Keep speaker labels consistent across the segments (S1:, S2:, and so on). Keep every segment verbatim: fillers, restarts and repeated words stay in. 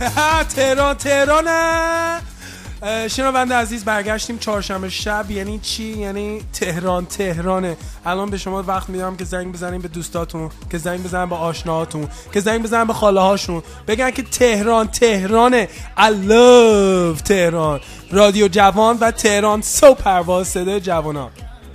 S1: تهران تهرانه. شنونده عزیز، برگشتیم چهارشنبه شب. یعنی چی؟ یعنی تهران تهرانه. الان به شما وقت میدم که زنگ بزنیم به دوستاتون، که زنگ بزنن به آشناهاتون، که زنگ بزنن به خاله هاشون، بگن که تهران تهرانه. I love تهران. رادیو جوان و تهران سو پرواز، صدای جوانان.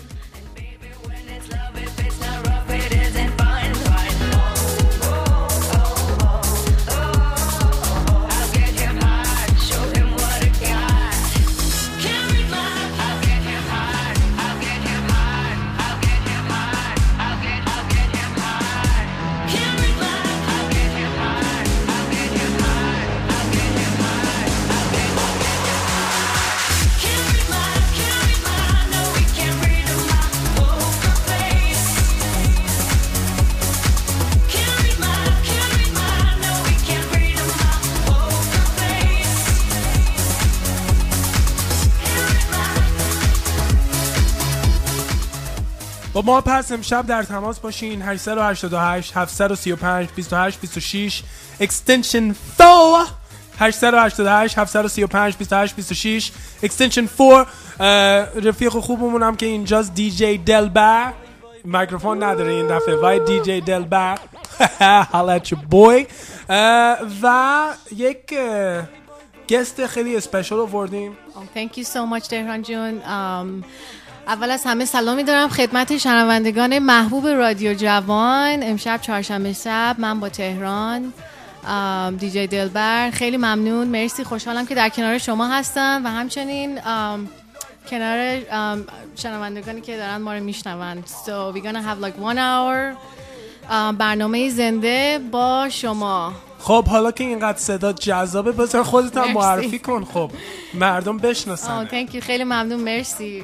S1: با ما پس امشب در تماس باشین. هشت هشت هشت هفت سه پنج دو هشت دو شش extension four هشت هشت هشت هفت سه پنج دو هشت دو شش extension four. رفیق خوبمون هم که اینجاست، دی جی دلبر، میکروفون نداره این دفعه، وای دی جی دلبر حالت چه بوی. و یک گست خیلی اسپیشال آوردیم.
S2: Thank you so much تهران جون. um, اول از همه سلامی دارم خدمت شنوندگان محبوب رادیو جوان. امشب چهارشنبه شب من با تهران دی جی دلبر، خیلی ممنون، مرسی، خوشحالم که در کنار شما هستم و همچنین کنار شنوندگانی که دارن ما رو میشنون. So we're gonna have like one hour برنامه زنده با شما.
S1: خب حالا که اینقدر صدا جذابه، بذار خودت هم معرفی کن، خب مردم بشناسن.
S2: thank you، خیلی ممنون، مرسی.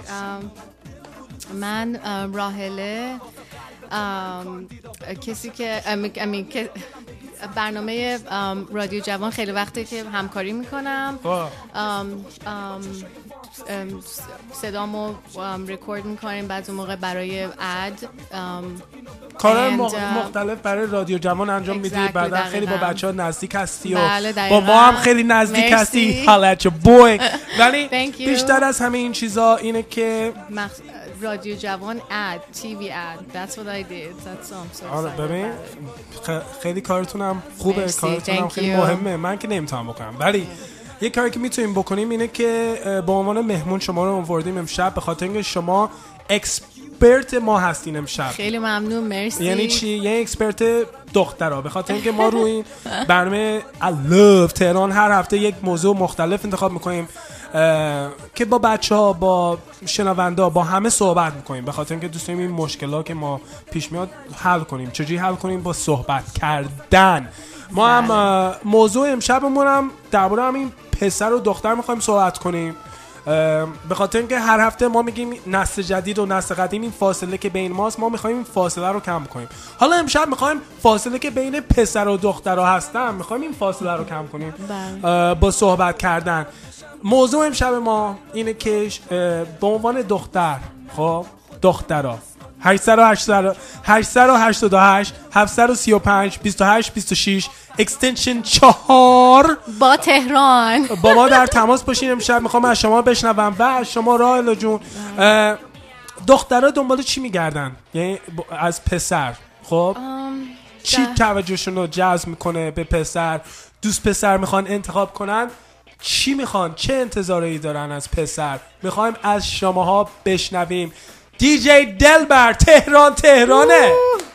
S2: من راهله، کسی که امی برنامه رادیو جوان خیلی وقته که همکاری میکنم. صدامو رکورد میکنیم بعضی موقع برای اد،
S1: کارهای مختلف برای رادیو جوان انجام میدی. بعدا خیلی با بچه ها نزدیک هستی و
S2: بله
S1: با ما هم خیلی نزدیک هستی. حالت بوی. ولی بیشتر از همه این چیزا اینه که
S2: مخ... رادیو جوان اد، تیوی اد. That's what I did. That's so I'm so
S1: آره ببین خ... خیلی کارتونم خوبه، کارتونم خیلی مهمه. من که نمیتونم بکنم، ولی یه کاری که میتونیم بکنیم اینه که با عنوان مهمون شما رو آوردیم امشب به خاطر اینکه شما اکسپرت ما هستین امشب.
S2: خیلی ممنون، مرسی.
S1: یعنی چی؟ یعنی اکسپرت دخترها، به خاطر اینکه ما روی این برنامه I love تهران هر هفته یک موضوع مختلف انتخاب میکنیم که با بچه‌ها، با شنوندا، با همه صحبت میکنیم، به خاطر اینکه دوست داریم این مشکلات که ما پیش میاد حل کنیم. چجوری حل کنیم؟ با صحبت کردن. ما هم موضوع امشبمون هم درباره همین پسر و دختر میخوایم صحبت کنیم، به خاطر اینکه هر هفته ما میگیم نسل جدید و نسل قدیم، این فاصله که بین ماست، ما میخوایم این فاصله رو کم کنیم. حالا امشب میخوایم فاصله که بین پسر و دخترها هستن، میخوایم این فاصله رو کم کنیم با صحبت کردن. موضوع امشب ما اینه که به عنوان دختر، خب دخترها هشت هشت هشت هشت هفت سه پنج دو هشت دو شش اکستنشن چهار
S2: با تهران
S1: با ما در تماس باشین. امشب میخوام از شما بشنوم و از شما راهلا جون، دخترها دنبال چی میگردن؟ یعنی از پسر، خب چی توجهشون رو جذب میکنه به پسر؟ دوست پسر میخوان انتخاب کنن، چی میخوان؟ چه انتظاری دارن از پسر؟ میخوایم از شماها بشنویم. دی جی دلبر، تهران تهرانه.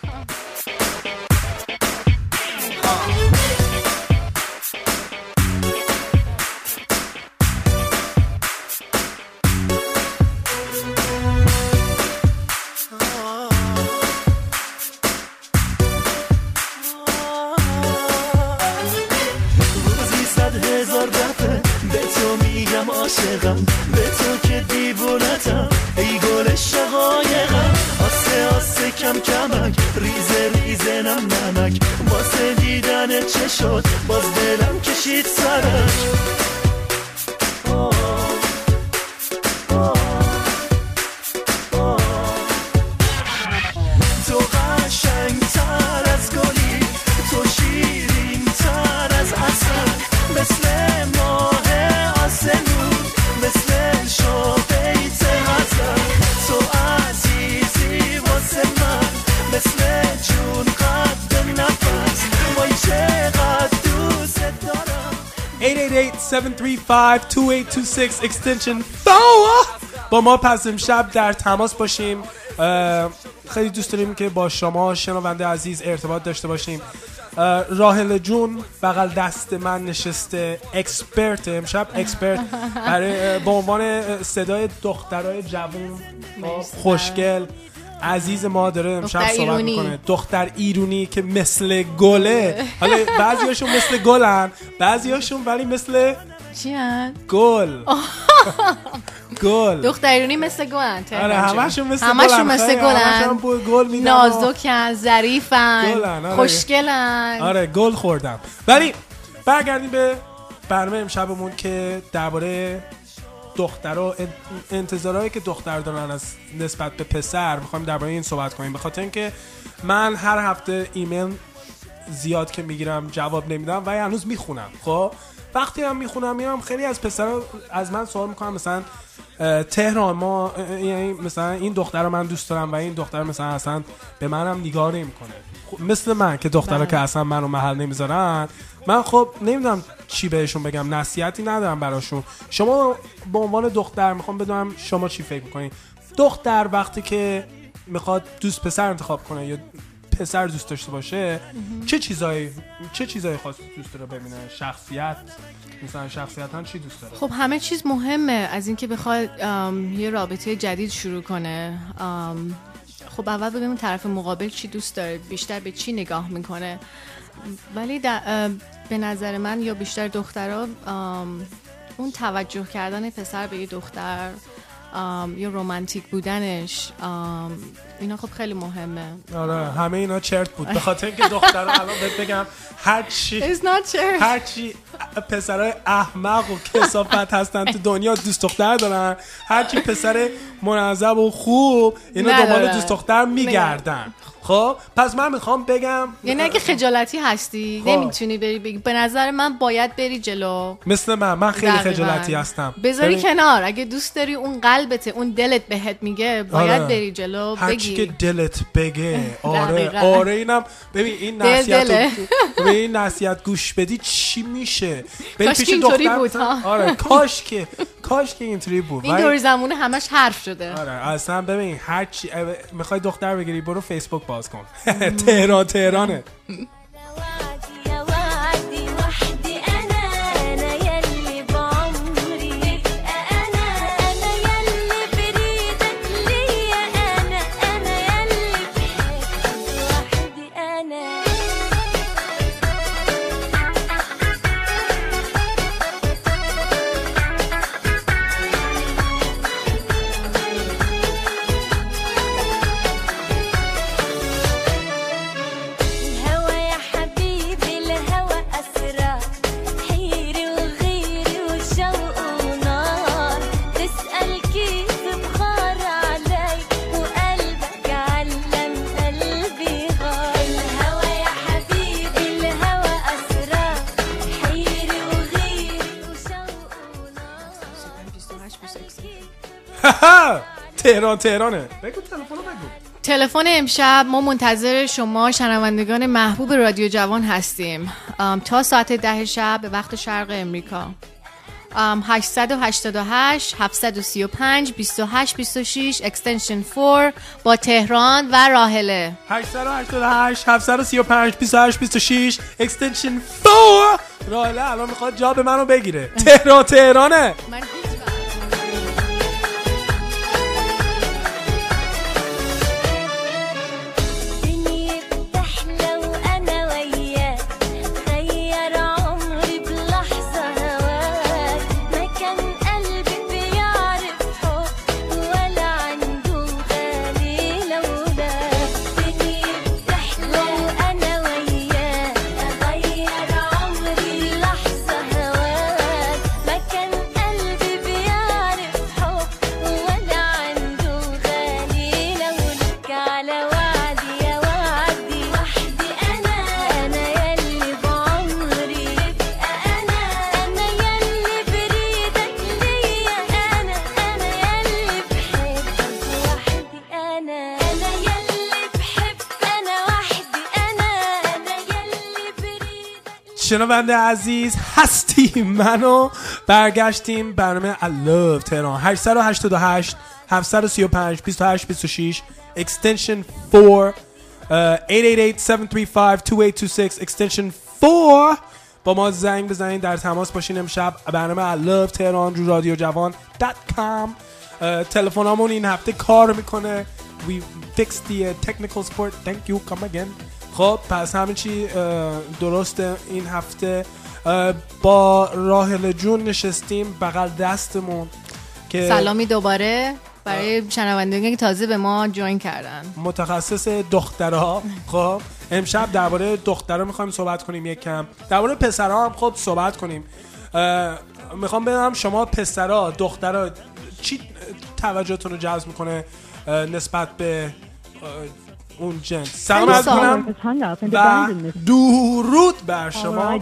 S3: روزی صد هزار دفعه به تو میگم عاشقم، به تو که دیوونتم، ای گل شقایقم، آسه آسه کم کمک، ریزه ریزه نم نمک، واسه دیدن چه شد باز دلم کشید سرک. تو قشنگ تر از گلی، تو شیرین تر از عسل، مثل
S1: eight seven three five two eight two six extension four با ما پس امشب در تماس باشیم. خیلی دوست داریم که با شما شنونده عزیز ارتباط داشته باشیم. راحله جون بغل دست من نشسته، اکسپرت امشب، اکسپرت برای به عنوان صدای دخترای جوان خوشگل عزیز ما داره امشب صحبت میکنه. دختر ایرونی که مثل گله. حالا بعضیاشون مثل گلن، بعضیاشون ولی مثل
S2: چی هن؟
S1: گل. گل.
S2: دختر ایرونی مثل گلن.
S1: آره همشون مثل گلن.
S2: همشون مثل گلن.
S1: گل میدن.
S2: نازکن، ظریفن، خوشگلن.
S1: آره گل خوردم. ولی برگردیم به برنامه امشبمون که درباره دخترها، انتظارهایی که دختر دارن از نسبت به پسر میخوایم درباره این صحبت کنیم. به خاطر اینکه من هر هفته ایمیل زیاد که میگیرم جواب نمیدم و هنوز میخونم. خب وقتی هم میخونم میام خیلی از پسرها از من سوال میکنن مثلا تهران ما یعنی مثلا این دختر رو من دوست دارم و این دختر مثلا اصلا به منم نگاه نمیکنه مثل من که دخترها که اصلا منو محل نمیذارن. من خب نمیدونم چی بهشون بگم، نصیحتی ندارم براشون. شما به عنوان دختر میخوام بدونم شما چی فکر میکنین. دختر وقتی که میخواد دوست پسر انتخاب کنه یا پسر دوست داشته باشه چه چیزایی چه چیزایی خاص دوست داره ببینه؟ شخصیت مثلا شخصیتاً چی دوست داره؟
S2: خب همه چیز مهمه از اینکه بخواد یه رابطه جدید شروع کنه. خب اول ببینیم طرف مقابل چی دوست داره، بیشتر به چی نگاه میکنه. ولی به نظر من یا بیشتر دخترها اون توجه کردن پسر به یه دختر یا رومانتیک بودنش اینا خب خیلی مهمه.
S1: آره همه اینا چرت بود به خاطر اینکه دخترها الان بهت بگم هر چی هر چی پسرای احمق و کثافت هستن تو دنیا دوست دختر دارن، هر چی پسر منظم و خوب اینا دنبال دوست دختر میگردن. خب پس من میخوام بگم
S2: یعنی اگه خجالتی هستی نمیتونی بری بگی به نظر من باید بری جلو.
S1: مثل من من خیلی خجالتی هستم.
S2: بذاری ببین... کنار اگه دوست داری اون قلبت اون دلت بهت میگه باید آره. بری جلو بگی
S1: هرچی که دلت بگه. آره آره اینم ببین این نصیحت ببین این نصیحت گوش بدی چی میشه.
S2: کاش که اینطوری بود ها.
S1: آره کاش که کاش که اینطوری بود.
S2: این دور زمونه همش حرف شده.
S1: آره اصلا ببین هر چی میخوای دختر بگیری برو فیسبوک باز کن. تهران تهرانه. تهران تهرانه. بگو تلفن رو بگو.
S2: تلفن امشب ما منتظر شما شنوندگان محبوب رادیو جوان هستیم تا ساعت ده شب به وقت شرق امریکا. هشت هشت هشت هفت سه پنج دو هشت دو شش اکستنشن چهار با تهران و راحله.
S1: هشت هشت هشت هفت سه پنج دو هشت دو شش اکستنشن چهار. راحله الان میخواد جا به منو بگیره. تهران تهرانه.
S2: من
S4: قلبي
S1: شنونده عزیز هستی منو برگشتیم برنامه I love تهران هشت هشت هشت هفت سه پنج دو هشت دو شش extension four eight eight eight seven three five two eight two six extension four با ما زنگ بزنید در تماس باشین. امشب برنامه I love تهران رو رادیو جوان دات کام. تلفنامون این هفته کار میکنه. We fixed the uh, technical support. Thank you. Come again. خب پس همه چی درسته. این هفته با راهل جون نشستیم بغل دستمون که
S2: سلامی دوباره برای شنوندگانی که تازه به ما جوین کردن،
S1: متخصص دخترها. خب امشب درباره دخترها میخوایم صحبت کنیم، یک کم درباره پسرها هم خب صحبت کنیم. میخوام بدونم شما پسرها دخترها چی توجهتون رو جذب میکنه نسبت به اون جنس؟ سلام عرض می‌کنم و درود بر شما.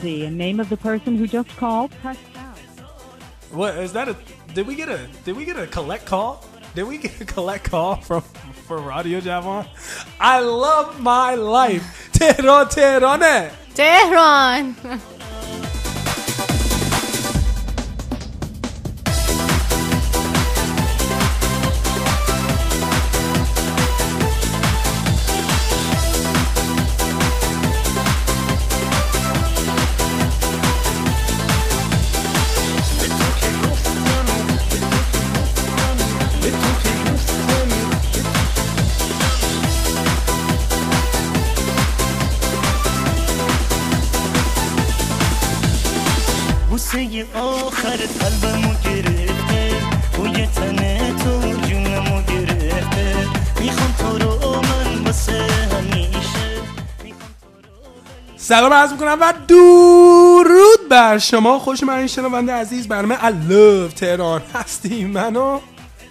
S1: What is that? A, did we get a did we get a collect call? Did we get a collect call from for Radio Javan? I love my life. تهران تهرانه.
S2: تهران.
S3: بوسه آخرت قلبمو گرفته، بوی تنه تو جونمو گرفته، میخوام تو رو من واسه همیشه.
S1: سلام عرض میکنم و درود بر شما. خوش من شنونده عزیز برنامه I love تهران هستی منو.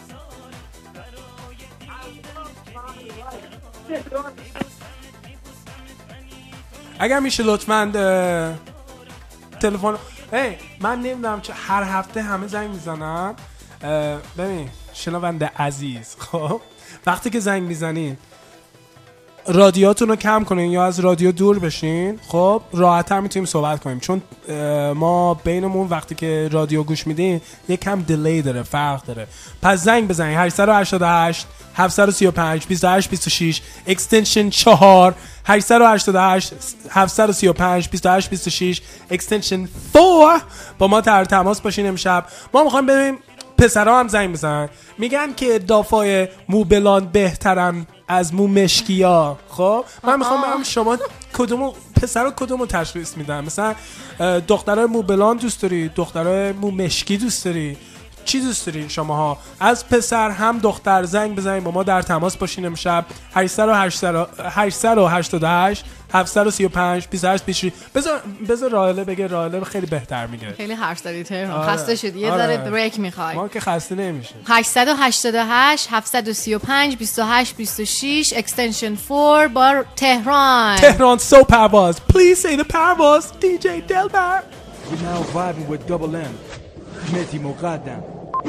S1: اگر میشه لطفاً تلفن هی من نمیدونم چه هر هفته همه زنگ میزنن. ببین شنونده عزیز، خب وقتی که زنگ میزنین رادیاتون رو کم کنین یا از رادیو دور بشین، خب راحت‌تر میتونیم صحبت کنیم، چون ما بینمون وقتی که رادیو گوش میدین یک کم دیلی داره، فرق داره. پس زنگ بزنین هشت هشت هشت هفت سه پنج دو هشت دو شش extension چهار هشت هشت هشت هفت سه پنج دو هشت دو شش extension four با ما در تماس باشین. امشب ما میخوایم ببینیم پسرها هم زنگ بزنن، میگن که دافای مو بلان بهترن از مو مشکیا. خب من میخوام ببینم شما کدومو پسرها کدومو تشخیص میدن. مثلا دخترای مو بلان دوست داری، دخترای مو مشکی دوست داری، چی دوست دارین شماها؟ از پسر هم دختر زنگ بزنین با ما در تماس باشین. امشب هشت هشت هشت هشت هفت سه پنج دو هشت دو شش. بذار بذار راهله بگه، راهله خیلی بهتر میگه.
S2: خیلی حرف زدی تهران. خسته شدی، یه ذره بریک میخوای.
S1: ما که خسته نمیشه.
S2: هشت هشت هشت هفت سه پنج دو هشت دو شش extension four با تهران.
S1: تهران سو پرواز. Please say the پرواز. دی جی دلبر.
S4: We're now vibing with double M. مهدی مقدم.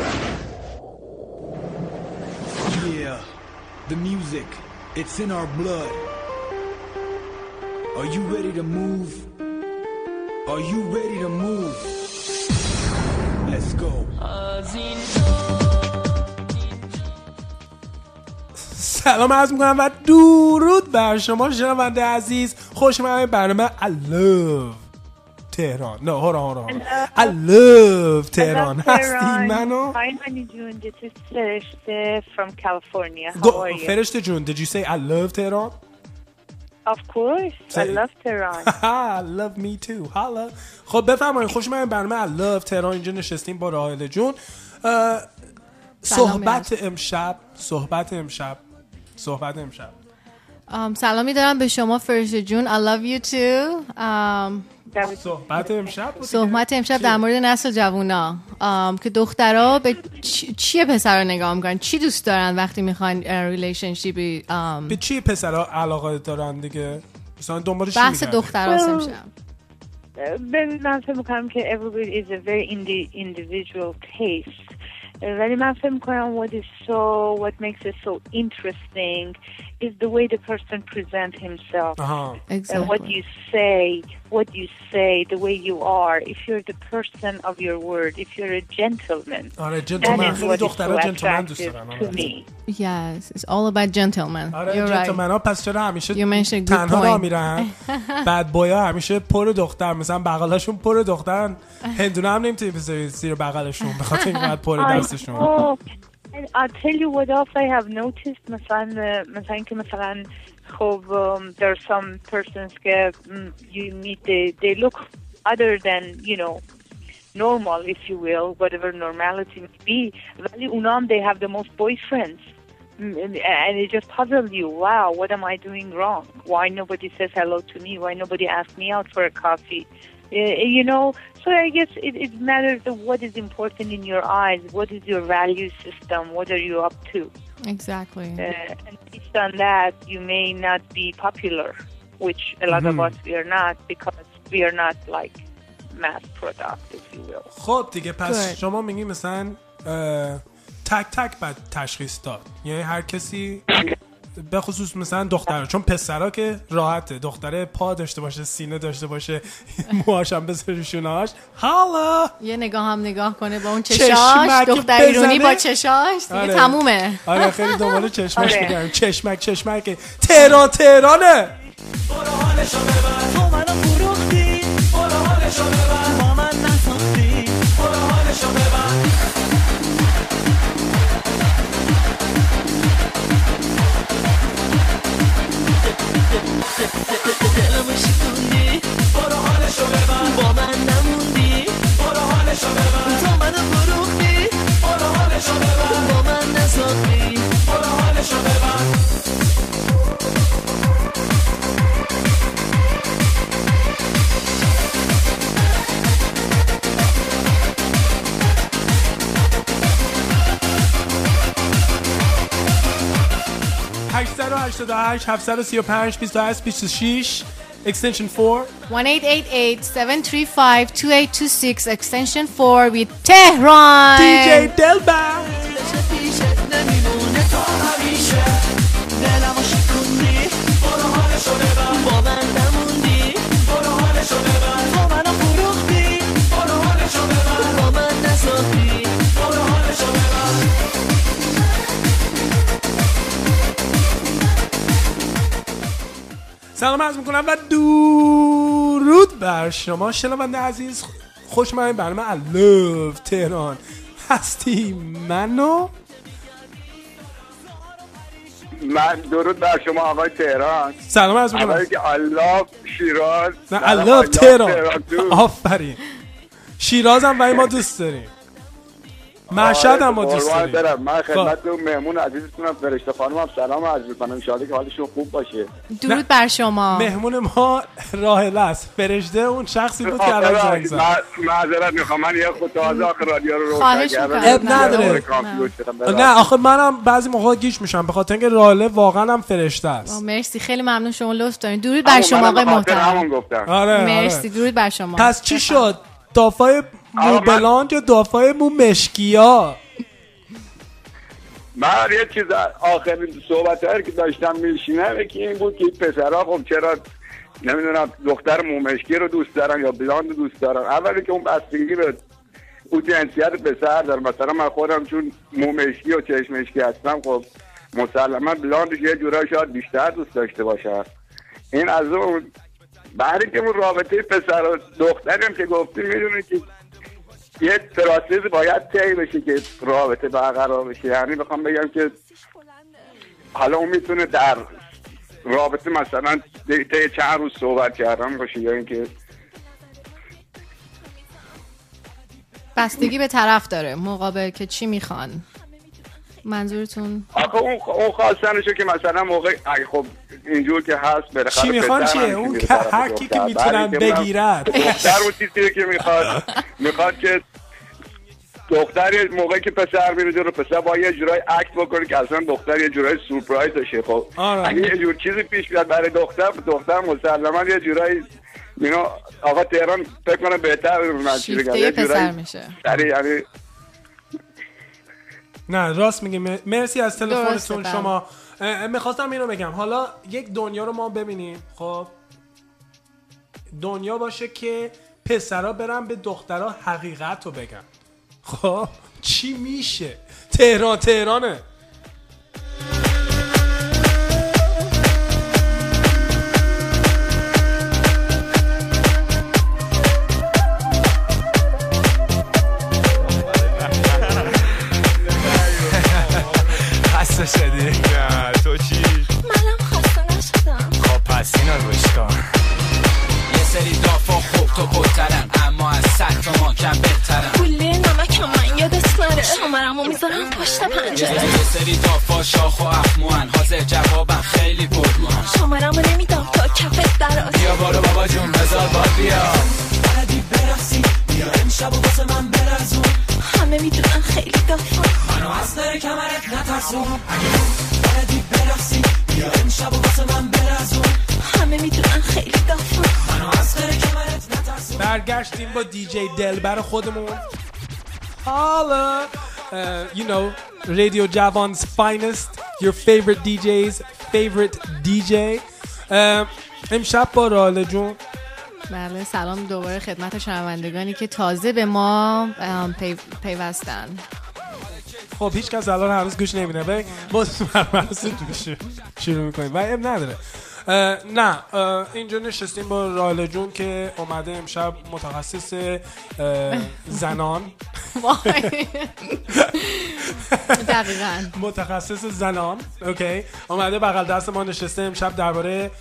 S4: Yeah, the music, it's in our blood. Are you ready to move? Are you ready to move? Let's go.
S1: سلام عرض میکنم و درود بر شما شنونده عزیز. خوش اومدید برنامه I love تهران. نه هورا هورا I love تهران هستی منو.
S5: Hi honey June, this is Ferishte from California. How are you?
S1: Ferishte June, did you say I love Tehran?
S5: Of course, I love Tehran.
S1: I love me too. Holla. خب بفرمایید خوش اومدید برنامه I love تهران. اینجا نشستیم با راهل جون. صحبت امشب صحبت امشب صحبت امشب
S2: سلامی دارم به شما فرشته جون. I love you too.
S1: صحبت امشب
S2: صحبت امشب در مورد نسل جوونا که دخترها به چیه پسرها نگاه میکنن، چی دوست دارن وقتی میخوان ریلیشنشیپی،
S1: به چی پسرها علاقه دارن دیگه، مثلا دنبال چی
S2: بحث دخترها امشب.
S5: ببین من فکر میکنم که everybody is a very individual case ولی من فکر میکنم what is so what makes it so interesting is the way the person presents himself.
S1: Uh-huh.
S2: Exactly.
S5: And what you say, what you say, the way you are. If you're the person of your word, if you're a gentleman,
S1: آره
S5: that
S1: جنتلمن
S5: is
S1: خیلی
S5: what is so
S1: دخترها جنتلمن دوست
S5: attractive
S1: دارن.
S5: to
S1: آره.
S5: me.
S2: Yes, it's all about gentlemen.
S1: آره
S2: You're right.
S1: جنتلمن ها پس چرا همیشه
S2: You mentioned good
S1: تنها راه
S2: point.
S1: میرن؟ بعد بویا همیشه پر دختر، مثلا بغلاشون پر دخترن، هندونه هم نمیتونی بذاری زیر بغلشون به خاطر اینکه پر دستشون.
S5: Oh, and I'll tell you what else I have noticed. مثلا مثلا که مثلا خب um, there are some persons that mm, you meet they they look other than you know normal, if you will, whatever normality may be. ولی اونام they have the most boyfriends. And it just puzzles you. Wow, what am I doing wrong? Why nobody says hello to me? Why nobody asks me out for a coffee? Uh, you know, so I guess it, it matters of what is important in your eyes. What is your value system? What are you up to?
S2: Exactly.
S5: Uh, and based on that, you may not be popular, which a lot
S1: Mm-hmm.
S5: of us we are not because we are not like mass product, if you will.
S1: خب دیگه پس
S2: Good.
S1: شما میگی مثلا اه، تک تک بعد تشخیص داد، یعنی هر کسی به خصوص مثلا دخترها، چون پسرها که راحته، دختره پا داشته باشه، سینه داشته باشه، موهاش هم بذاره شونه‌هاش، حالا
S2: یه نگاه هم نگاه کنه با اون
S1: چشمک
S2: چشاش، دختر ایرانی
S1: بزنه.
S2: با چشاش دیگه
S1: آره.
S2: تمومه.
S1: آره خیلی دنبال چشمش
S5: آره.
S1: میگردم، چشمک چشمک تهران تهرانه.
S3: تو منو فروختی برو حالشو ببر با من نساختی برو حالشو ببر دلمو شکوندی برو حالشو ببر با من نموندی برو حالشو ببر تو منو فروختی برو حالشو ببر با من نساختی برو حالشو ببر
S1: هشت هشت هشت هفت سه پنج بیست و هشت بیست و شش extension four.
S2: one eight eight eight seven three five two eight two six extension four with Tehran.
S1: دی جی دلبر.
S3: پیشت نمیمونه تا همیشه دلمو شکوندی برو حالشو ببر با من نموندی برو حالشو ببر تو منو فروختی برو حالشو ببر با من نساختی برو حالشو ببر
S1: سلام عرض میکنم و درود بر شما شنونده عزیز. خوش اومدید برنامه I love تهران. هستی منو
S6: من درود بر شما آقای تهران.
S1: سلام عرض میکنم.
S6: اولی که الله شیراز.
S1: نه
S6: سلام،
S1: I love تهران.
S6: تو.
S1: آفرین. شیراز هم ولی ما دوست داریم. مشهد هم ما دوست
S6: قربان
S1: داریم.
S6: برم. من خدمت مهمون عزیزتونم فرشته خانمم سلام عرض میکنم. ان شاءالله که حالشون خوب باشه.
S2: درود بر شما.
S1: مهمون ما راهله است. فرشته اون شخصی بود که الان زنگ زد.
S6: من معذرت میخوام، من یه خود تازه آخر رادیو رو روشن
S2: خواهش
S6: کردم.
S2: می‌کنم.
S1: اب نداره. نه آخه منم بعضی موقع گیج میشم به خاطر اینکه راهله واقعا هم فرشته است.
S2: مرسی، خیلی ممنون، شما لطف دارین. درود بر شما آقای محترم.
S6: همون گفتم.
S1: آره
S2: مرسی، درود بر شما.
S1: پس چی شد؟ دافای مو بلاند یا دافای مو مشکیا؟
S6: من یه چیز آخرین صحبت هایی که داشتم میشینم که این بود که پسرها خب چرا نمیدونم دختر مومشکی رو دوست دارن یا بلاند رو دوست دارن. اولی که اون بستگی به اون جنسیت پسر داره. مثلا من خودم چون مومشکی و چشمشکی هستم خب مسلما بلاندش یه جورایی شاید بیشتر دوست داشته باشه. این از اون بعدی که اون رابطه پسر و دختری هم که گفتیم میدونی که یه پروسس باید طی بشه که رابطه برقرار بشه. یعنی بخوام بگم که حالا اون میتونه در رابطه مثلا طی چند روز صحبت کردن باشه یا اینکه
S2: بستگی به طرف داره مقابل که چی میخوان. منظورتون
S6: آخه اون اون خواستنشو که مثلا موقع اگه خب اینجور که هست بالاخره
S1: چی میخوان
S6: پسر هم
S1: چیه؟ اون
S6: میره
S1: که
S6: طرف
S1: هر کی که
S6: دختر.
S1: میتونن
S6: بعدی که اونم
S1: بگیرد.
S6: دختر اون چیزی که میخواد میخواد که دختر یه موقعی که پسر میره جلو پسر با یه جورای اکت بکنه که اصلا دختر یه جورای سورپرایز بشه. خب
S1: آره.
S6: اگه یه جور چیزی پیش بیاد برای دختر دختر مسلما یه جورایی اینو آقا تهران فکر کنه بهتر من چی بگم
S2: شیفته
S6: یه
S2: پسر
S6: جورایی
S2: میشه.
S6: سری یعنی
S1: نه راست میگی. مرسی از تلفنتون.
S2: درسته،
S1: شما میخواستم اینو بگم حالا یک دنیا رو ما ببینیم. خب دنیا باشه که پسرا برن به دخترها حقیقت رو بگن. خب چی میشه؟ تهران تهرانه.
S4: خسته شدی؟ نه تو چی؟
S7: منم خسته نشدم.
S4: خب پس اینا گوش کن. یه سری دافا خوب تو بودترن اما از سطح ما کم بهترن.
S7: گوله نمک من یادت نره شمارمو میذارم پشت پنجره.
S4: یه سری دافا شاخ و اخموان حاضر جوابم خیلی پرروان.
S7: شمارمو نمیدم تا کفت دراز.
S4: بیا بارو بابا جون بذار باد بیا. بلدی برقصی بیا امشب و واسه من برزون.
S7: همه میدونن خیلی دافا
S4: منو از داره کمرت نترسون. اگه بلدی برقصی بیا امشب و واسه من برزون.
S7: همه میدونن خیلی دافا
S4: منو از داره کمرت نترسون.
S1: برگشتیم با دی جی دلبر خودمون. حالا uh, you know Radio Javon's finest, your favorite دی جی's favorite دی جی. uh, امشب با راله جون.
S2: بله سلام دوباره خدمت شنوندگانی که تازه به ما پی... پیوستن.
S1: خب هیچ کس الان هنوز گوش نمیده بریم ما مرمرسی توش شروع میکنیم و ام نداره. نه اینجا نشستیم با راله جون که اومده امشب متخصص زنان
S2: دقیقاً
S1: متخصص زنان اوکی اومده بغل دست ما نشسته امشب درباره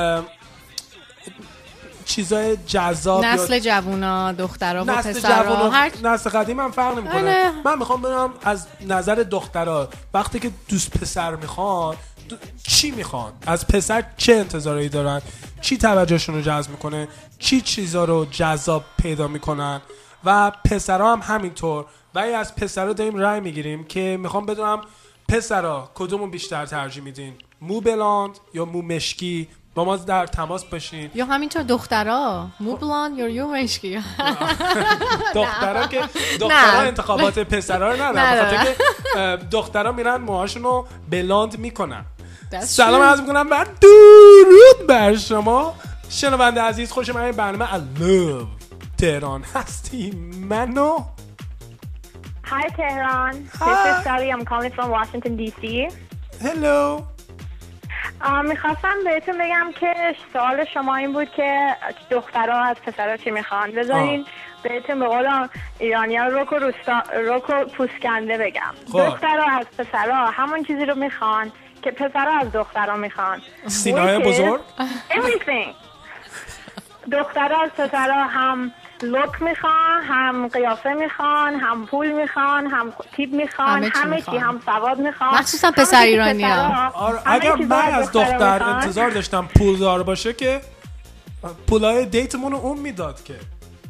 S1: چیزای جذاب
S2: نسل جوونا دخترها و
S1: نسل
S2: پسرها
S1: جوونا
S2: هر
S1: نسل قدیم هم فرق نمیکنه. من میخوام بدونم از نظر دخترها وقتی که دوست پسر میخوان دو... چی میخوان از پسر چه انتظاری دارن چی توجهشون رو جذب میکنه چی چیزا رو جذاب پیدا میکنن و پسرها هم همینطور. و از پسرها داریم رای میگیریم که میخوام بدونم پسرها کدومو بیشتر ترجیح میدین مو بلاند یا مو مشکی. با ما در تماس باشین.
S2: یا همینطور دخترها مو بلاند یا یو مشکی.
S1: دخترها که دخترها انتخابات پسرها رو ندارن بخاطر که دخترها میرن موهاشون رو بلاند میکنن. سلام عرض میکنم و درود بر شما شنونده عزیز. خوش اومدید برنامه I love تهران هستیم منو.
S8: Hi Tehran. This is Sally. I'm calling from Washington دی سی.
S1: Hello.
S8: میخواستم بهتون بگم که سوال شما این بود که دخترها از پسرها چی میخوان. بذارین بهتون به قول ایرانی ها روک و, روک و پوسکنده بگم. دخترها از پسرها همون چیزی رو میخوان که پسرها از دخترها میخوان.
S1: سینای بزرگ؟
S8: Everything. دخترها از پسرها هم لوک میخوان هم قیافه میخوان هم پول میخوان هم تیپ میخوان همه چی هم سواد میخوان
S2: مخصوصا پسر ایرانی ها.
S1: اگر من از دختر انتظار داشتم پولدار باشه که پولای دیتمون رو اون میداد که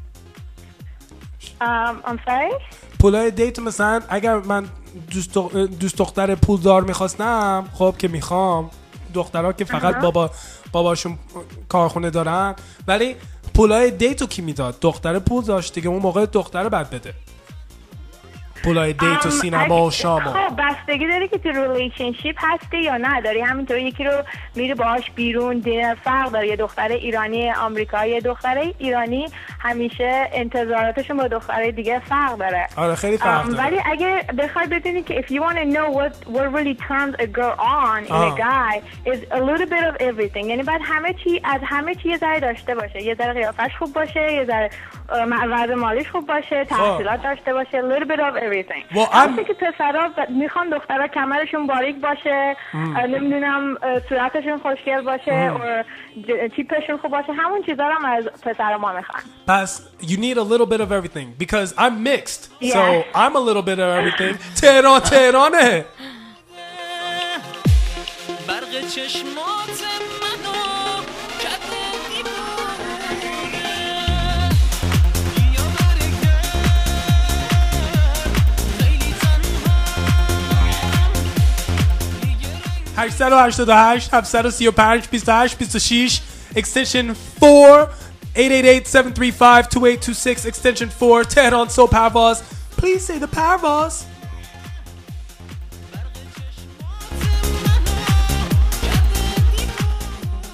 S8: I'm sorry
S1: پولای دیت مثلا اگر من دوست, دوست دختر پولدار میخواستم خب که میخوام دخترها که فقط بابا باباشون کارخونه دارن ولی پولای دیتو کی میداد؟ دختر پول داشت دیگه اون موقع دختر بعد بده پولای دیت و سینما و شام.
S8: خب بستگی داره که تو ریلیشنشیپ هستی یا نداری. همینطور یکی رو میره باهاش بیرون دینر فرق داره. یه دختر ایرانی آمریکایی دختر ایرانی همیشه انتظاراتشون با دختر دیگه فرق داره.
S1: آره خیلی فرق داره.
S8: ولی اگه بخوای بدونی که if you want to know what what really turns a girl on in a guy is a little bit of everything. یعنی بعد همه چی از همه چی یه ذره داشته باشه. یه ذره قیافش خوب باشه یه ذره وضع مالیش خوب باشه تحصیلات داشته باشه a little bit of everything. وقتی که پسرها میخوان دخترها کمرشون باریک باشه نمیدونم صورتشون خوشگل باشه و تیپشون خوب باشه همون چیزا رو هم از پسرها ما میخوان.
S1: پس you need a little bit of everything because I'm mixed
S8: yes.
S1: so I'm a little bit of everything. تهران تهرانه
S3: برق چشمات منو
S1: هشت هشت هشت هفت سه پنج بیست و هشت بیست و شش extension four eight eight eight seven three five two eight two six extension four تهران سو پرواز. Please say the پرواز.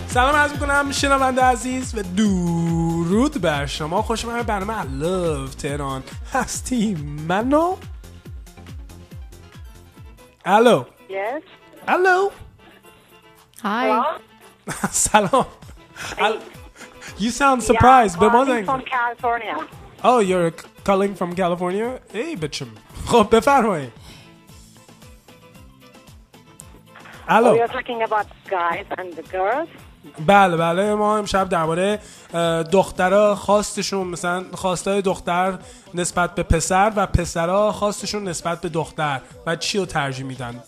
S1: سلام عرض میکنم شنونده عزیز و درود بر شما. خوش اومدید به برنامه I Love تهران. هستیم منو الو.
S8: Yes.
S1: الو.
S2: Hi.
S1: سلام. You sound surprised. به ما زنگ.
S8: from California.
S1: Oh, you're calling from California? ای بچم. خب بفرمایید. الو.
S8: We are talking about guys and the girls.
S1: بله بله ما امشب درباره دخترها خواستشون، مثلا خواستای دختر نسبت به پسر و پسرها خواستشون نسبت به دختر و چی رو ترجیح میدن،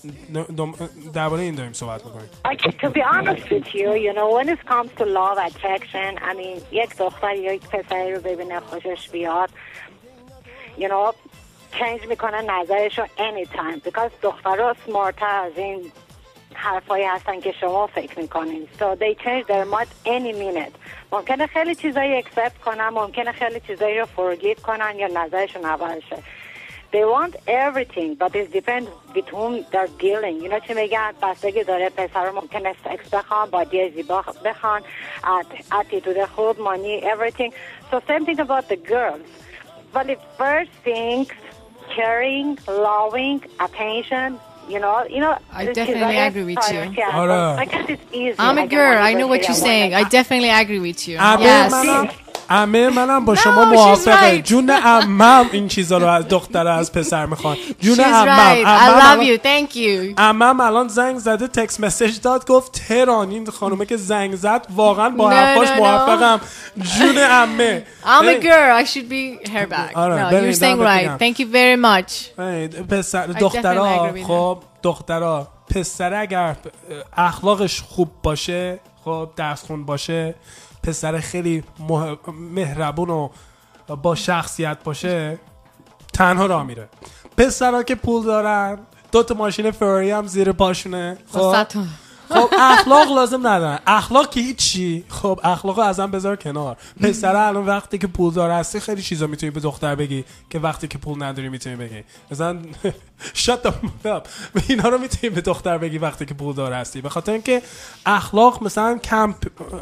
S1: درباره این داریم صحبت میکنیم.
S8: Okay, to be honest with you, you know, when it comes to love attraction, I mean, یک دختر یا یک پسری رو ببینه خوشش بیاد، you know, change میکنه نظرشو anytime because دخترها smarter از این حرفایی هستن که شما فکر میکنین. So they change their mind any minute. ممکنه خیلی چیزایی accept کنن، ممکنه خیلی چیزایی رو forgive کنن یا نظرشون عوض شه. They want everything but it depends with whom they're dealing. You know چی میگن؟ بستگی داره. پسر ممکنه سکس بخوان، بادی زیبا بخوان، attitude خوب، money, everything. So same thing about the girls. But the first things, caring, loving, attention, you know, you know.
S2: I definitely agree with you.
S8: I guess it's easy.
S2: I'm a girl. I know what you're saying. I definitely agree with you.
S1: Yes. عمه منم با شما موافقه. جون عمم این چیزا رو از دختر از پسر میخوان. جون عمم.
S2: I love you. Thank you.
S1: عمم الان زنگ زده، تکست مسیج داد، گفت تهران این خانومه که زنگ زد واقعا با حرفاش موافقم. جون عمه.
S8: I'm a girl. I should be her back. No, you're saying right. Thank you very much.
S1: پسر دخترها، خب دخترها پسر اگر اخلاقش خوب باشه، خب درس خون باشه، پسر خیلی مهربون و با شخصیت باشه، تنها راه میره. پسرها که پول دارن، دو تا ماشین فراری هم زیر پاشونه، خب خب اخلاق لازم ندارن. اخلاق که هیچی. خب اخلاقو ازم بذار کنار. پسر الان وقتی که پول دار هستی خیلی چیزا میتونی به دختر بگی که وقتی که پول نداری میتونی بگی. مثلا shut up. اینا رو میتونی به دختر بگی وقتی که پول دار هستی، به خاطر اینکه اخلاق مثلا کم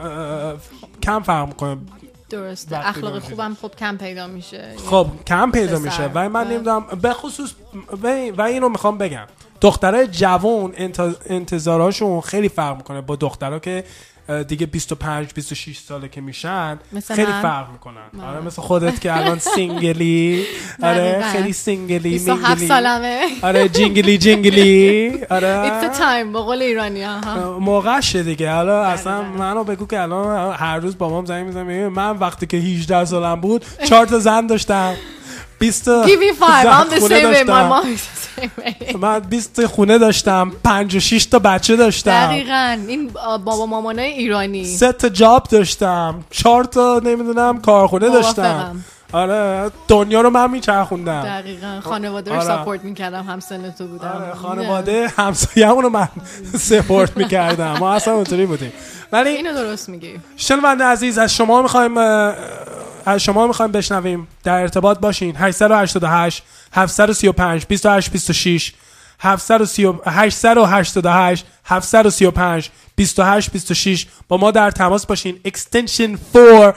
S1: کم فرق میکنه.
S2: درسته. اخلاق خوبم خب کم پیدا میشه.
S1: خب کم پیدا میشه و من نمیدونم به خصوص و اینو میخوام بگم دخترای جوان انتظاراشون خیلی فرق میکنه با دخترها که دیگه بیست و پنج بیست و شش ساله که میشن، خیلی فرق میکنن. آره مثل خودت که الان سینگلی، آره خیلی سینگلی
S2: بیست و هفت سالمه،
S1: آره جینگلی جینگلی، آره
S2: it's the time به قول ایرانی ها
S1: موقعشه دیگه. حالا اصلا منو بگو که الان هر روز بابام زنگ میزنه، من وقتی که هجده سالم بود چهار تا زن داشتم، بیست Give
S2: me five. I'm the same way. My mom is the same way.
S1: من بیست خونه داشتم، پنج و شش تا بچه داشتم.
S2: دقیقاً این بابا مامانای ایرانی.
S1: سه تا جاب داشتم، چهار تا نمیدونم کارخونه داشتم. آره دنیا رو من میچرخوندم.
S2: دقیقاً خانواده رو ساپورت میکردم، همسن تو بودم.
S1: آره خانواده همسایه‌مون رو من سپورت میکردم. ما اصلا اونطوری بودیم. ولی
S2: اینو درست میگی.
S1: شنونده عزیز از شما میخوایم از شما میخوایم بشنویم، در ارتباط باشین. هشت هشت هشت هفت سه پنج بیست و هشت بیست و شش هشت هشت هشت هفت سه پنج بیست و هشت بیست و شش با ما در تماس باشین. اکستنشن چهار.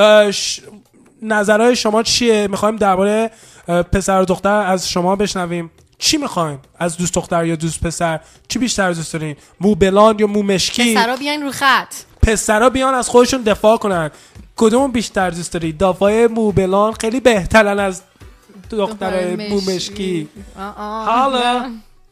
S1: نظرهای شما چیه؟ میخوایم درباره پسر و دختر از شما بشنویم. چی میخواین از دوست دختر یا دوست پسر؟ چی بیشتر دوست دارین؟ مو بلان یا مو مشکی؟
S2: پسرا بیان رو خط.
S1: پسرا بیان از خودشون دفاع کنن. کدوم بیشتر دوست داری؟ دافای مو بلان خیلی بهترن از دخترای مو مشکی. حالا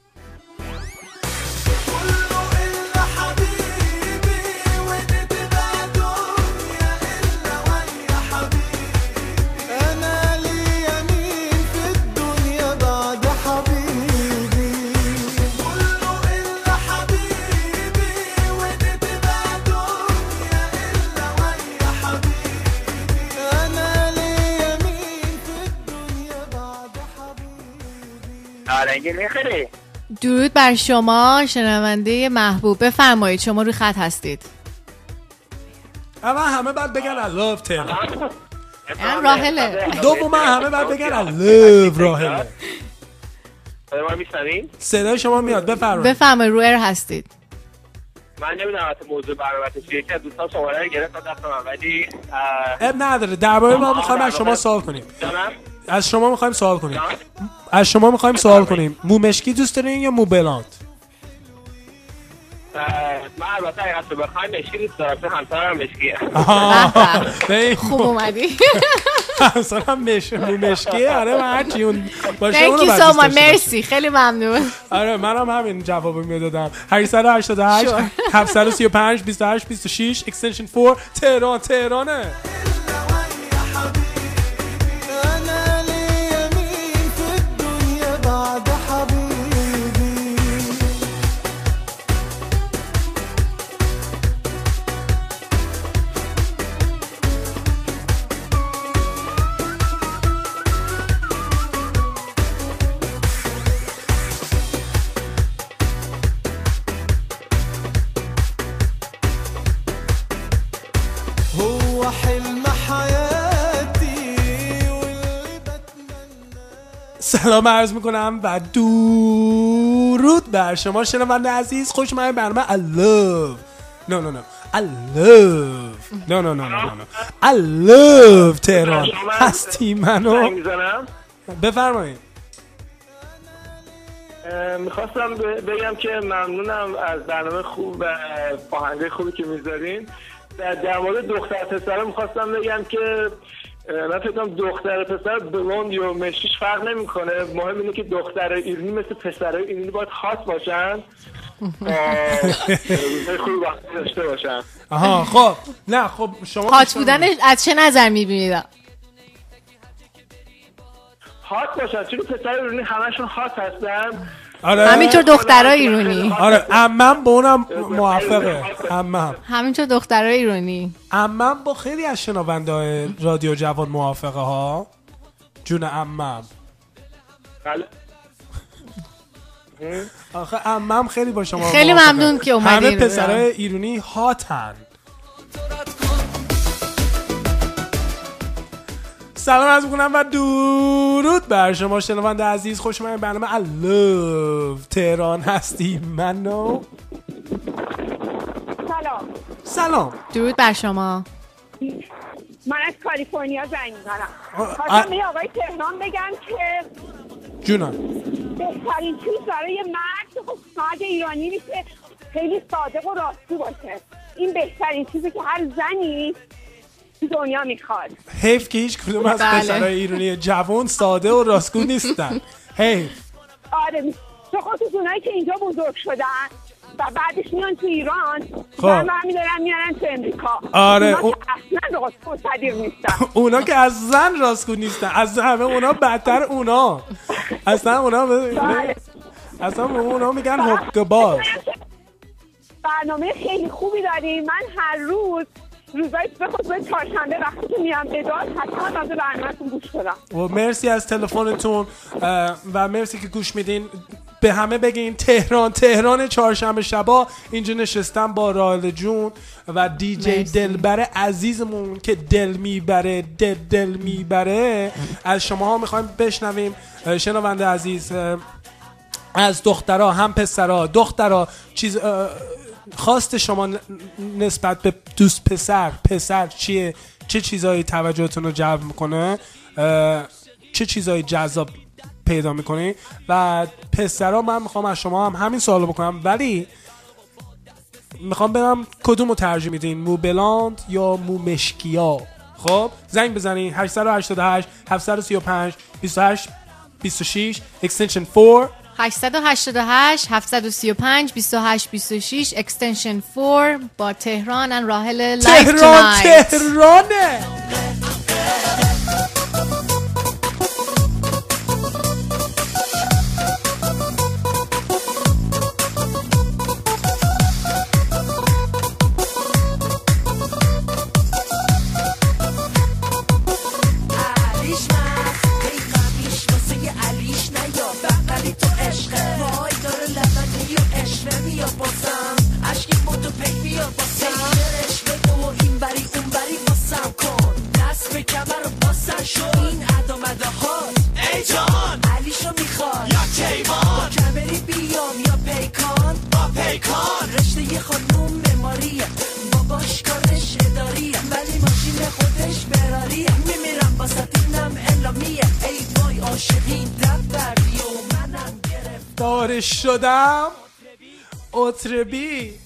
S2: درود بر شما شنونده محبوب، بفرمایید شما روی خط هستید.
S1: اول همه بعد بگن I love تهران.
S2: این راهله.
S1: دوم همه بعد بگن I love راهله.
S9: صدای ما میشنوید؟
S1: صدای شما میاد، بفرمایید.
S2: بفرمایید روی ایر هستید.
S9: من نمیدونم حتی موضوع برنامه چیه که دوستان شماره رو گرفت دستم ولی
S1: اب نداره. درباره ما میخوایم از شما سوال کنیم. از شما میخوایم سوال کنیم. از شما میخوایم سوال کنیم. مو مشکی دوست دارین یا مو بلاند؟
S9: من البته اگه تو بخوایم مشکی دوست دارم چون همسرم مشکیه.
S2: خوب اومدی.
S1: همسرم مش مو مشکیه. آره من هرچی اون باشه اونو
S2: بعد دوست داشتم. مرسی خیلی ممنون.
S1: آره منم همین جوابو میدادم. هشت هشت هشت هفت سه پنج بیست و هشت بیست و شش اکستنشن چهار تهران تهرانه. سلام عرض میکنم و درود بر شما شنونده عزیز. خوش اومدید به برنامه I love no no no I love no no no no no I love تهران هستی منو بفرمایید.
S9: میخواستم بگم که ممنونم از برنامه خوب و آهنگای خوبی که میذارین. در مورد دختر پسر میخواستم بگم که من فکر کنم دختر پسر بلوند یا مشکیش فرق نمیکنه. مهم اینه که دختر ایرانی مثل پسرای ایرانی باید خاص باشن روزای خوبی وقتی داشته باشن.
S1: آها خب نه خب شما
S2: خاص بودن از چه نظر میبینید؟
S9: خاص باشن چون پسرای ایرانی همشون خاص هستن.
S1: آره
S2: همینطور دخترای ایرانی.
S1: آره عمم با اونم موافقه. عمم
S2: همینطور دخترای ایرانی.
S1: عمم با خیلی از شنونده رادیو جوان موافقه ها. جون عمم.
S9: بله.
S1: آخه عمم خیلی با شما
S2: خیلی
S1: موافقه.
S2: ممنون که اومدین.
S1: همه پسرای ایرانی هاتن. سلام عرض می‌کنم و درود بر شما شنونده عزیز. خوش اومدید برنامه I love تهران هستی منو.
S8: سلام.
S1: سلام.
S2: درود بر شما.
S8: من از کالیفرنیا زنگ می‌زنم. خواستم به آقای تهران بگم که
S1: جونم
S8: بهترین چیز برای مرد خب مرد ایرانی میشه خیلی صادق و راستگو باشه. این بهترین چیزی که هر زنی دنیا میخواد.
S1: حیف که هیچ کدوم از پسرای ایرانی جوان ساده و راستگو نیستن. حیف.
S8: آره تو خودتون اونایی که اینجا بزرگ شدن و بعدش میان تو ایران
S1: خب
S8: و من میدارم میارن تو امریکا.
S1: آره
S8: اونا او... که اصلا راستگو صدیق نیستن.
S1: اونا که از زن راستگو نیستن، از همه اونا بدتر. اونا اصلا اونا ب... اصلا اونا میگن حقباز.
S8: برنامه خیلی خوبی داریم. من هر روز روزای به خصوص چهارشنبه وقتی که میام بداد حتما از برنامه‌تون گوش بدم.
S1: و مرسی از تلفنتون و مرسی که گوش میدین. به همه بگین تهران تهران چهارشنبه شبا اینجا نشستم با راهل جون و دی جی دلبر عزیزمون که دل میبره دل دل میبره. از شما ها میخوایم بشنویم شنونده عزیز، از دخترها هم پسرها. دخترها چیز خواست شما نسبت به دوست پسر پسر چیه؟ چه چیزایی توجهتون رو جلب میکنه؟ چه چیزایی جذاب پیدا میکنی؟ و پسرها من میخوام از شما هم همین سوالو بکنم، ولی میخوام ببینم کدوم رو ترجیح میدین، مو بلاند یا مو مشکیا؟ خب زنگ بزنین هشت هشت هشت هفت سه پنج بیست و هشت بیست و شش اکستنشن چهار
S2: هشت هشت هشت هفت سه پنج بیست و هشت بیست و شش اکستنشن چهار با تهران ان راحل لایف
S1: تهران تهرانه. دوباره شدم اتربی.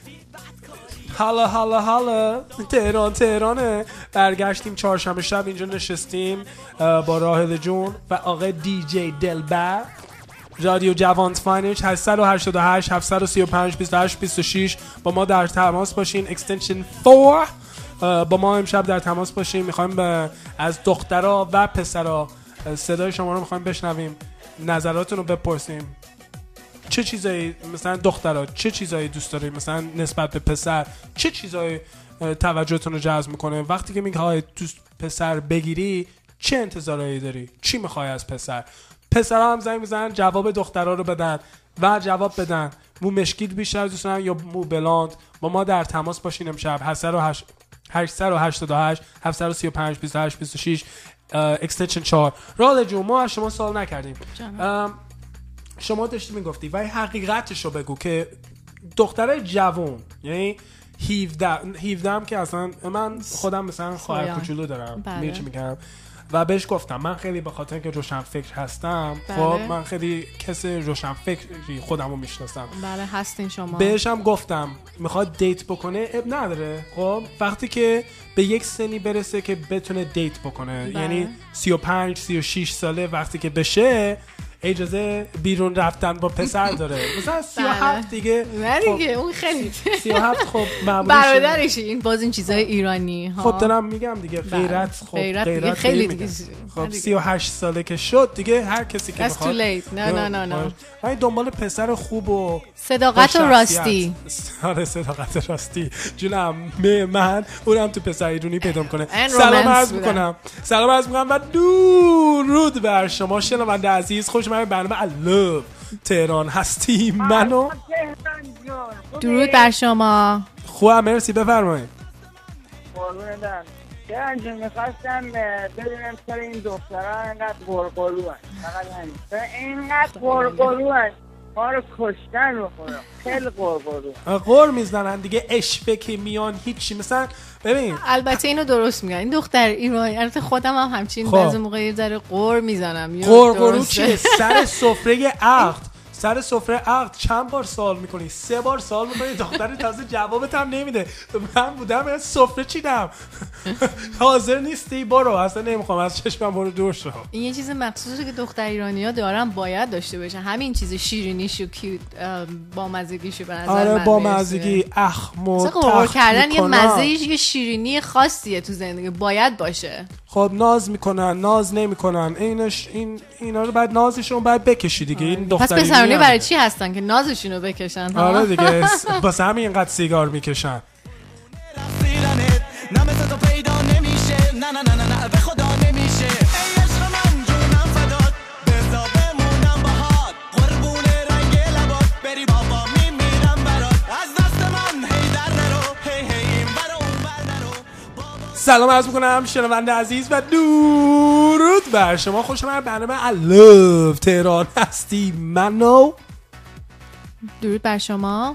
S1: حالا حالا حالا تهران تهرانه. برگشتیم چهارشنبه شب اینجا نشستیم با راهل جون و آقای دی جی دلبر. رادیو جوان فاینش هشت هشت هشت هفت سه پنج بیست و هشت بیست و شش با ما در تماس باشین. اکستنشن چهار با ما امشب در تماس باشین. میخوایم از دخترها و پسرها صدای شما رو میخوایم بشنویم، نظراتون رو بپرسیم. چه چیزایی مثلا دخترها چه چیزایی دوست داری، مثلا نسبت به پسر چه چیزایی توجهتون رو جذب میکنه؟ وقتی که میخوای دوست پسر بگیری چه انتظارایی داری؟ چی میخوای از پسر؟ پسرها هم زنگ میزنن جواب دخترها رو بدن و جواب بدن. مو مشکیت بیشتر دوست دارن یا مو بلاند؟ با ما در تماس باشین امشب. هشت هشت هشت هشت هفت سه پنج بیست و هشت بیست و شش اکستنشن چهار. رال جون ما از شما سوال نکردیم. شما داشتی میگفتی ولی حقیقتشو بگو که دخترای جوان، یعنی هفده هفده هم که اصلا من خودم مثلا خواهر کوچولو دارم میرچی میگم و بهش گفتم من خیلی به خاطر که روشن فکر هستم
S2: بله.
S1: خب من خیلی کسی روشن فکری خودمو میشناسم.
S2: بله هستین شما.
S1: بهش هم گفتم میخواد دیت بکنه اب نداره. خب وقتی که به یک سنی برسه که بتونه دیت بکنه بله. یعنی سی و پنج سی و شش ساله وقتی که بشه اجازه بیرون رفتن با پسر داره. مثلا سی و هفت دیگه
S2: نه دیگه اون خیلی
S1: سی و هفت خب معمولی
S2: برادرشه. این باز این چیزای ایرانی ها.
S1: خب دارم میگم دیگه غیرت خب
S2: غیرت, غیرت خیلی دیگه.
S1: خب سی و هشت ساله که شد دیگه هر کسی که
S2: میخواد. That's too late. نه نه نه نه.
S1: من دنبال پسر خوب و
S2: صداقت و راستی.
S1: آره صداقت راستی. جونم من اونم تو پسر ایرانی پیدا کنه.
S2: سلام
S1: عرض میکنم. سلام عرض میکنم و درود بر شما شنونده عزیز. خوش اومدید برنامه الو تهران هستی منو.
S2: درود بر شما.
S1: خوبم مرسی بفرمایید.
S10: قربونتم. تهران جون میخواستم بدونم سر این دخترها اینقدر قرقرو هست. فقط همین اینقدر قرقرو هست ما رو کشتن رو خورم. خیلی قرقرو
S1: قر میزنن دیگه اشفه که میان هیچی. مثلا ببین
S2: البته اینو درست میگن این دختر ایرانی. البته خودم هم همچین
S1: خب.
S2: بعضی موقع یه ذره قر میزنم.
S1: قرقرو چیه؟ سر سفره عقد سر سفره عقد چند بار سوال میکنی؟ سه بار سوال میکنی دختر تازه جوابت هم نمیده. من بودم من سفره چیدم حاضر نیستی برو اصلا نمیخوام از چشمم برو دور شو.
S2: این یه چیز مخصوصی که دختر ایرانی‌ها دارن باید داشته باشن. همین چیز شیرینیشو کیوت با مزگیشو به نظر
S1: آره
S2: من
S1: با مزگی اخم و
S2: قرقر کردن یه مزه یه شیرینی خاصیه تو زندگی باید باشه.
S1: خب ناز میکنن ناز نمیکنن اینش این اینا رو بعد نازشون بعد بکشی دیگه. این دختر
S2: پس پسرونه برای چی هستن که نازشون رو بکشن؟
S1: آره دیگه واسه همین اینقدر سیگار میکشن.
S3: نه مثل تو پیدا نمیشه نه نه نه نه به خدا نمیشه. ای عشق من جونم فدات بزا بمونم باهات قربون رنگ لبات بری بابا میمیرم برات از دست من هی در نرو هی هی این برا اون بر نرو.
S1: سلام عرض میکنم شنونده عزیز و درود بر شما. خوش اومدید برنامه الو تهران هستی منو.
S2: درود بر شما.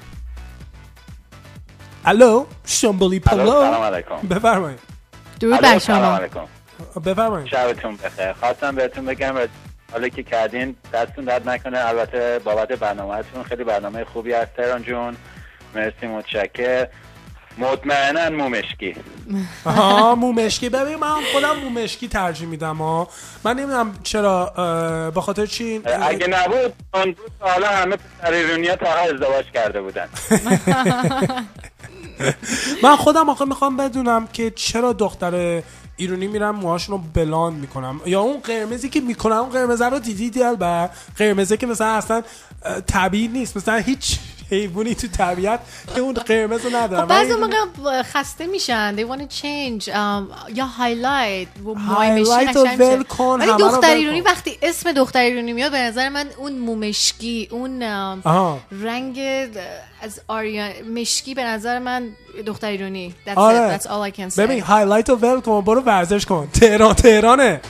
S1: الو شامبولی پلو.
S11: سلام علیکم.
S1: بفرمایید.
S2: درود بر شما.
S11: سلام علیکم.
S1: بفرمایید.
S11: شبتون بخیر. خواستم بهتون بگم حالا که کردین دستتون درد نکنه. البته بابت برنامه‌تون خیلی برنامه خوبی هست تهران جون. مرسی متشکرم. مطمئناً مومشکی.
S1: آها مومشکی. ببین من خودم مومشکی ترجیح میدم ها. من نمیدونم چرا به خاطر چی.
S11: اگه نبود اون بود حالا همه پسر ایرانی‌ها تا ازدواج کرده بودن.
S1: من خودم آخه میخوام بدونم که چرا دختر ایرانی میرن موهاشون رو بلاند میکنم یا اون قرمزی که میکنم اون قرمز رو دیدید البته قرمزی که مثلا اصلا طبیعی نیست. مثلا هیچ حیوانی تو طبیعت که اون قرمز رو نداره.
S2: خب بعضی موقع خسته میشن they want to change um, یا هایلایت
S1: هایلایت رو ول کن.
S2: ولی دختر ایرانی وقتی اسم دختر ایرانی میاد به نظر من اون مومشکی اون رنگ از آریان مشکی به نظر من دختر ایرانی. That's
S1: آره.
S2: it. That's all I can say.
S1: ببین هایلایت رو ول کن برو ورزش کن. تهران تهرانه.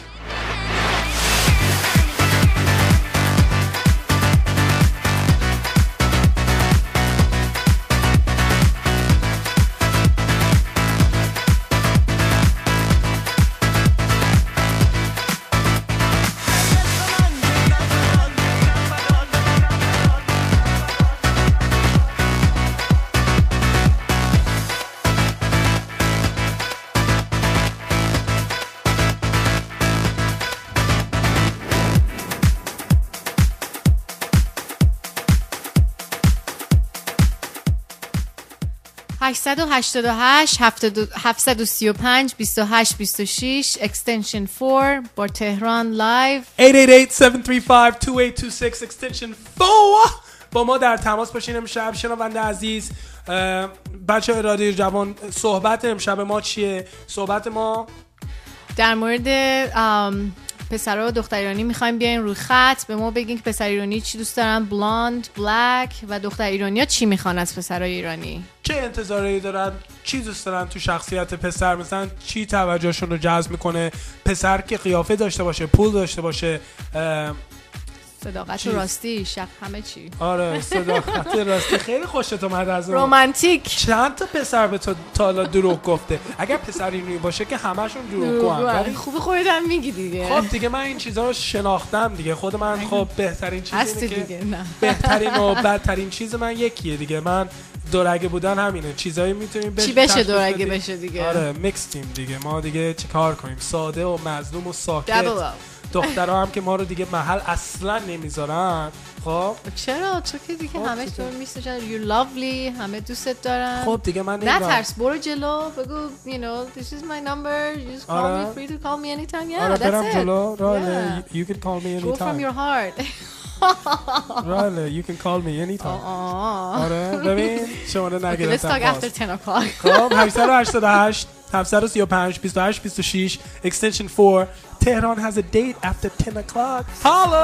S2: هشت هشت هشت هفت سه پنج دو هشت دو شش extension چهار با تهران لایو
S1: هشت هشت هشت هفت سه پنج دو هشت دو شش extension چهار با ما در تماس باشین. امشب شنونده عزیز، بچه های رادیو جوان، صحبت امشب ما چیه؟ صحبت ما
S2: در مورد پسرها و دختر ایرانی میخوایم بیاین روی خط به ما بگین که پسر ایرانی چی دوست دارن، بلاند، بلک، و دختر ایرانی ها چی میخوان از پسرهای ایرانی،
S1: چه انتظاری دارن، چی دوست دارن تو شخصیت پسر، مثلا چی توجهشون رو جذب میکنه. پسر که قیافه داشته باشه، پول داشته باشه،
S2: صداقت و راستی، شق همه چی.
S1: آره صداقت راستی. خیلی خوشت اومد از اون.
S2: رمانتیک.
S1: چند تا پسر به تو تا حالا دروغ گفته؟ اگر پسر اینوی باشه که همشون دروغگوان.
S2: خوب خودت هم میگی دیگه.
S1: خب دیگه من این چیزا رو شناختم دیگه. خود من خب بهترین چیز اینه که
S2: دیگه نه.
S1: بهترین و بدترین چیز من یکیه دیگه. من دورگه بودن همینه. چیزایی میتونیم
S2: چی بشه دورگه بشه دیگه.
S1: آره میکس تیم دیگه. ما دیگه چیکار کنیم؟ ساده و مظلوم و ساکت. دخترها هم که ما رو دیگه محل اصلا نمیذارن. خب
S2: چرا؟ چون که دیگه همه تو میسازن you lovely، همه دوستت دارن.
S1: خب دیگه من
S2: نه ترس، برو جلو بگو you know this is my number, you just call
S1: آره.
S2: me, free to call me anytime. yeah
S1: آره
S2: that's
S1: برم
S2: it
S1: جلو. راله
S2: yeah.
S1: you can call me anytime.
S2: go from your heart.
S1: راله you can call me anytime. آره ببین شما رو نگرفتم.
S2: let's talk after ten o'clock.
S1: خب هشت هشت هشت هفت سه پنج دو هشت دو شش extension چهار. Tehran has a date after ten o'clock. Holla!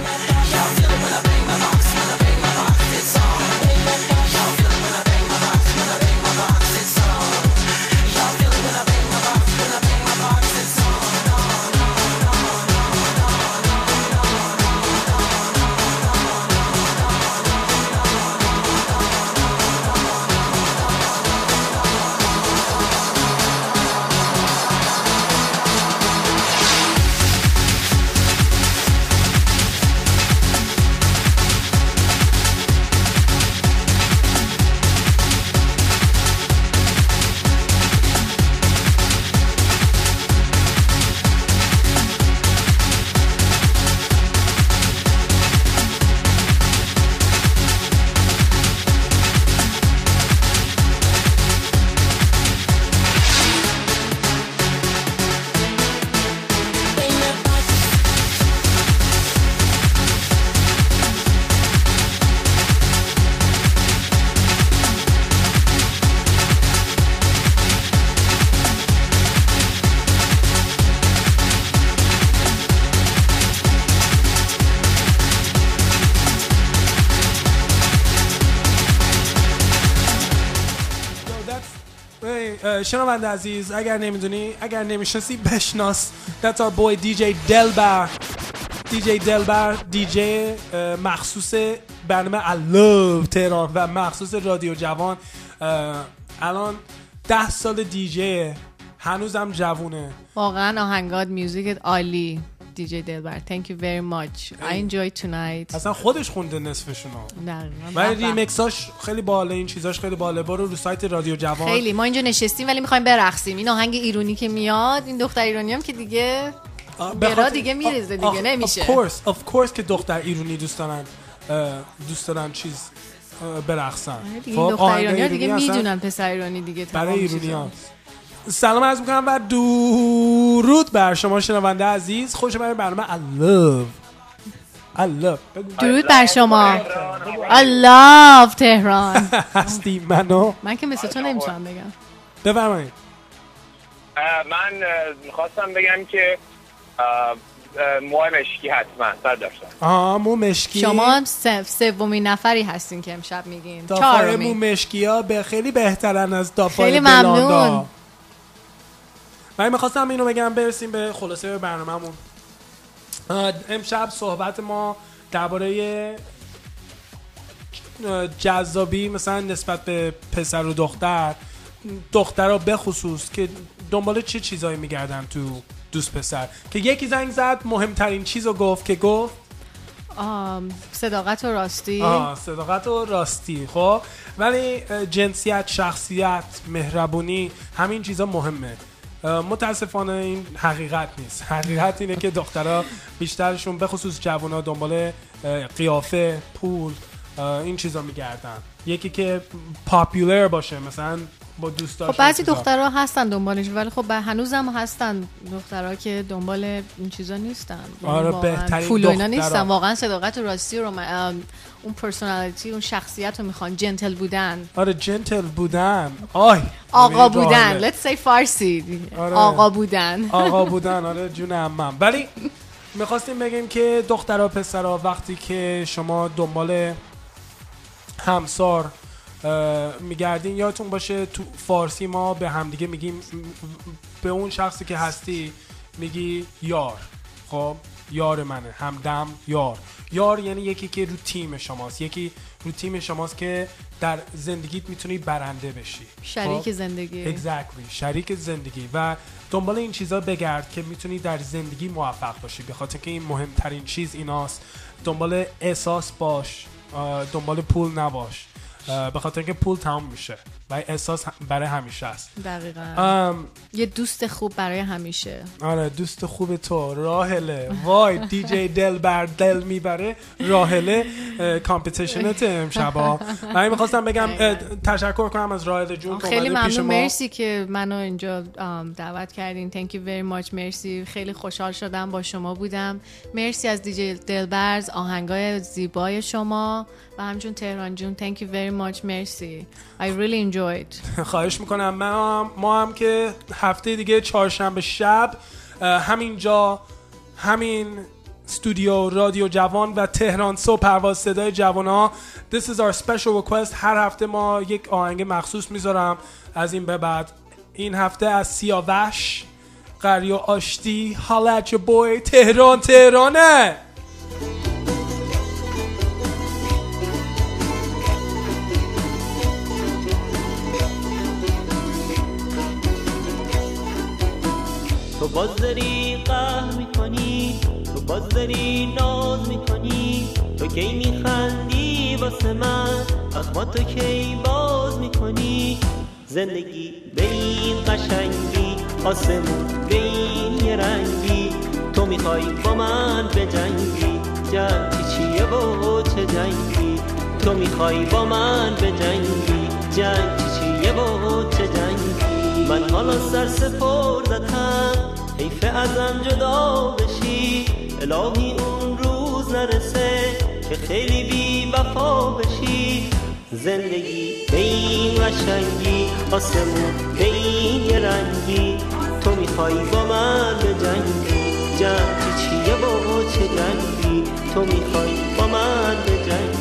S1: شنونده عزیز، اگر نمیدونی، اگر نمیشناسی بشناس. That's our boy دی جی Delbar. دی جی Delbar دی جی مخصوص برنامه I Love تهران و مخصوص رادیو جوان. الان ده سال دی جی، هنوزم جوونه.
S2: واقعا آهنگات میوزیکت عالی. دی جی Delbar, thank you very much. I enjoyed tonight.
S1: اصلا خودش خونده نصفشونو.
S2: نه
S1: ولی ریمیکساش خیلی باحاله، این چیزاش خیلی باحاله. برو رو سایت رادیو جوان.
S2: خیلی ما اینجا نشستیم ولی میخوایم برقصیم. این آهنگ ایرانی که میاد، این دختر ایرانی هم که دیگه برا دیگه میریزه دیگه، نمیشه.
S1: Of course, of course که دختر ایرانی دوست دارن دوست دارن چیز برقصن.
S2: خب دختر ایرانی ها دیگه میدونن پسر ایرانی دیگه
S1: برای ایرانی‌ها. سلام عرض میکنم و درود بر شما شنونده عزیز. خوش اومدید به برنامه I Love. I love.
S2: درود بر شما. I love تهران.
S1: هستی منو.
S2: من که مثل تو نمیتونم بگم.
S1: بفرمایید.
S9: من میخواستم بگم که مو مشکی حتما سر داشتم.
S1: آها مو مشکی.
S2: شما سومین نفری هستین که امشب میگین.
S1: دافای مو مشکی ها به خیلی بهترن از دافای
S2: خیلی ممنون.
S1: من میخواستم اینو بگم برسیم به خلاصه برنامه‌مون. امشب صحبت ما درباره جذابی مثلا نسبت به پسر و دختر، دخترها به خصوص که دنبال چه چیزایی میگردن تو دوست پسر. که یکی زنگ زد مهمترین چیزو گفت که گفت
S2: صداقت و راستی.
S1: آه صداقت و راستی. خب ولی جنسیت، شخصیت، مهربونی، همین چیزا مهمه. متاسفانه این حقیقت نیست. حقیقت اینه که دخترها بیشترشون به خصوص جوونا دنبال قیافه، پول، این چیزا میگردن. یکی که پاپولر باشه مثلا با دوستاش.
S2: خب بعضی دخترها هستن دنبالش، ولی خب هنوزم هستن دخترها که دنبال این چیزا نیستن.
S1: آره بهترین
S2: پول و اینا نیستن، واقعا صداقت و راستی رو اون پرسونالیتی اون شخصیت رو میخوان، جنتل بودن.
S1: آره جنتل بودن. آی
S2: آقا بودن. let's say فارسی.
S1: آره.
S2: آقا بودن.
S1: آقا بودن. آره جون عمم. ولی میخواستیم بگیم که دخترها پسرها وقتی که شما دنبال همسار میگردین یادتون باشه تو فارسی ما به همدیگه میگیم، به اون شخصی که هستی میگی یار. خب یار منه، همدم، یار. یار یعنی یکی که رو تیم شماست، یکی رو تیم شماست که در زندگیت میتونی برنده بشی،
S2: شریک
S1: خب؟
S2: زندگی.
S1: exactly. شریک زندگی. و دنبال این چیزا بگرد که میتونی در زندگی موفق باشی، به خاطر که این مهمترین چیز ایناست. دنبال احساس باش، دنبال پول نباش، به خاطر اینکه پول تمام میشه و احساس برای همیشه است.
S2: دقیقاً. یه دوست خوب برای همیشه.
S1: آره دوست خوب تو راهله. وای دی جی دل بر دل میبره راهله کامپیتیشنت امشبا. من میخواستم بگم تشکر کنم از راهله جون که
S2: خیلی ممنون، مرسی که منو اینجا دعوت کردین. thank you very much. مرسی، خیلی خوشحال شدم با شما بودم. مرسی از دی جی دلبرز، آهنگای زیبای شما و همچون تهران جون. thank you very much. مرسی. I really enjoyed.
S1: خواهش میکنم. ما ما هم که هفته دیگه چهارشنبه شب همینجا، همین استودیو رادیو جوان و تهران صبح پرواز صدای جوان‌ها. This is our special request. هر هفته ما یک آهنگ مخصوص میذارم از این به بعد. این هفته از سیاوش قریو آشتی Holla at your boy. تهران تهرانه.
S3: تو باز داری قهر میکنی، تو باز داری ناز میکنی، تو کی میخندی واسه من، اخما تو کی باز میکنی. زندگی به این قشنگی، آسمون به این یه رنگی، تو میخوای با من به جنگی، جنگ چیه و چه جنگی، تو میخوای با من به جنگی، جنگ چیه و چه جنگی. من حالا سر سپردتم، حیف ازم جدا بشی، الهی اون روز نرسه که خیلی بی وفا بشی. زندگی به این قشنگی، آسمون به این یه رنگی، تو میخوای با من به جنگی، جنگ چیه و چه جنگی، تو میخوای با من به جنگی.